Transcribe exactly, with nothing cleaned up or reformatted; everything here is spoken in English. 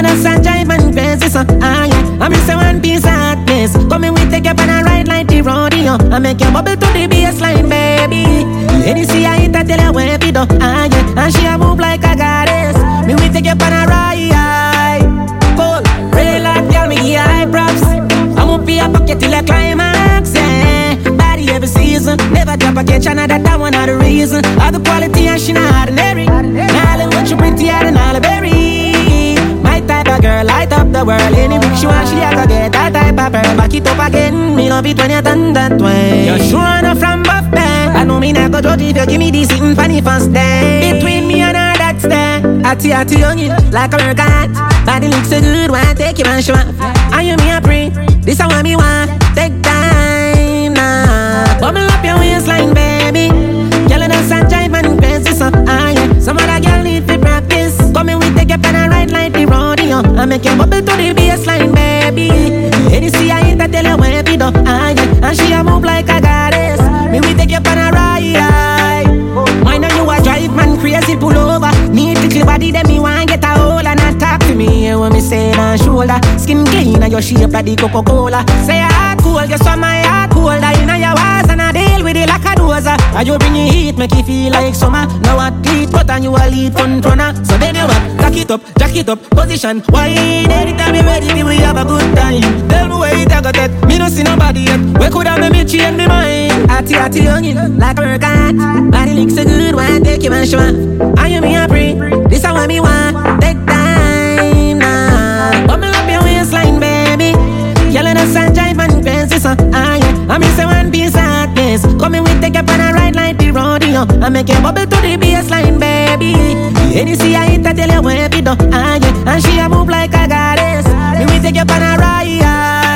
the sunshine and crazy, so ah yeah. I'm just a one piece of hotness. Come in, we take you on a ride like the rodeo. I make you bubble to the baseline, baby. Any see I hit, I tell you where we do, ah yeah. And she a move like a goddess. Me we take you on a ride. Cool, real life, girl, me here high props. I'm up here pocket till I climax, yeah. Body every season, never drop a catch another. That one of the reason. All the quality and she not ordinary. Now what you prettier than all the berry. My type of girl light up the world. Any week she want, she a go get that type of pearl. Back it up again, me love it when you done that way. You're sure enough from buff band. I know me not go judge if you give me this sitting funny first day. Between me and her that's there. Atty atty youngin, like a cat. Body looks so good, why take you and show up. And you me a pray, this I want me want. Take time now. Bubble up your waistline, baby. Girl in the sunshine and crazy, so ah yeah. Some other girl need to practice. Come in, we take you on a ride like the rodeo. I make you bubble to the baseline, baby. Any see I hit, I tell you where we do, ah yeah. And she a move like a goddess. Me we take you on a ride. Why not you a drive, man, crazy, pull over. Need to clear body, then me want get a hold and not talk to me. Yeah, when me say on shoulder, skin clean and your shape like the Coca-Cola. Say your heart cool, you saw my heart colder. You know your walls and I deal with it like a dozer. And you bring your heat, make you feel like summer. Now I lead, but and you a lead front runner. So then you up, jack it up, jack it up, position. Why anytime you ready, we have a good time. Tell me where you take a take, me no see nobody yet. We could have made me change my mind. Atty atty youngin, like a cat. Body looks so good, why take you and show up. And you me a pray, this I want me want. Take time now. Bubble up your waistline, baby. Girl in the sunshine and crazy, so ah yeah. I'm just a one piece of hotness. Come in, we take you on a ride like the rodeo. I make you bubble to the baseline, baby. Any see I hit, I tell you where we do, ah yeah. And she a move like a goddess. Me we take you on a ride.